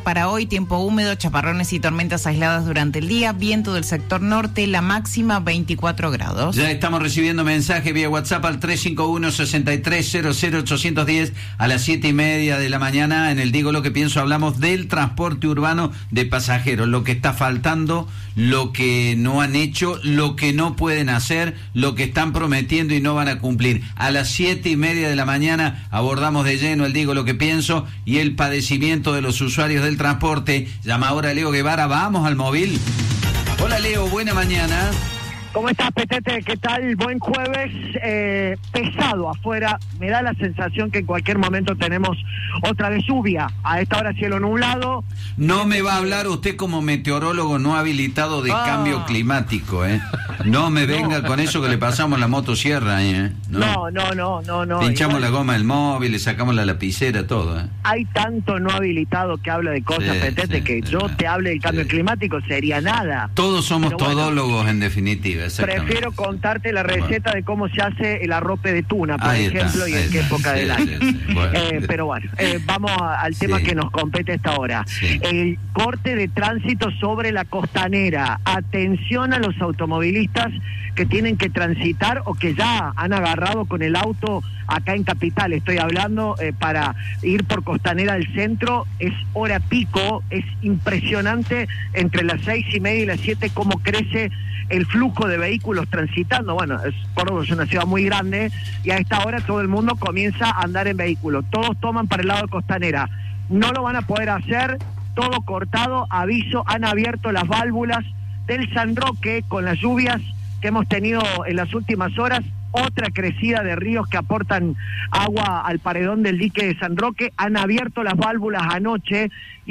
para hoy, tiempo húmedo, chaparrones y tormentas aisladas durante el día, viento del sector norte, la máxima 24 grados. Ya estamos recibiendo mensajes vía WhatsApp al 351-6300-810 a las 7:30 de la mañana. En el Digo lo que pienso hablamos del transporte urbano de pasajeros, lo que está faltando, lo que no han hecho, lo que no pueden hacer, lo que están prometiendo y no van a cumplir. A las 7:30 de la mañana abordamos de lleno el Digo lo que pienso y el padecimiento de los usuarios del transporte. Llama ahora Leo Guevara, vamos al móvil. Hola Leo, buena mañana. ¿Cómo estás, Petete? ¿Qué tal? Buen jueves. Pesado afuera. Me da la sensación que en cualquier momento tenemos otra vez lluvia. A esta hora cielo nublado. No me va a hablar usted como meteorólogo no habilitado de cambio climático, ¿eh? No me venga con eso que le pasamos la motosierra, ¿eh? No. Pinchamos igual, la goma del móvil, le sacamos la lapicera, todo, ¿eh? Hay tanto no habilitado que habla de cosas, Petete, que yo te hable del cambio climático sería nada. Todos somos Pero bueno, todólogos en definitiva. Prefiero contarte la receta de cómo se hace el arrope de tuna, por ejemplo, y en qué época del año. Bueno. Pero bueno, vamos al tema que nos compete esta hora. Sí. El corte de tránsito sobre la costanera. Atención a los automovilistas que tienen que transitar o que ya han agarrado con el auto acá en Capital, estoy hablando, para ir por Costanera al centro. Es hora pico, es impresionante entre las 6:30 y las 7 cómo crece el flujo de vehículos transitando. Bueno, Córdoba es una ciudad muy grande y a esta hora todo el mundo comienza a andar en vehículo. Todos toman para el lado de Costanera. No lo van a poder hacer, todo cortado. Aviso, han abierto las válvulas del San Roque con las lluvias que hemos tenido en las últimas horas. Otra crecida de ríos que aportan agua al paredón del dique de San Roque. Han abierto las válvulas anoche y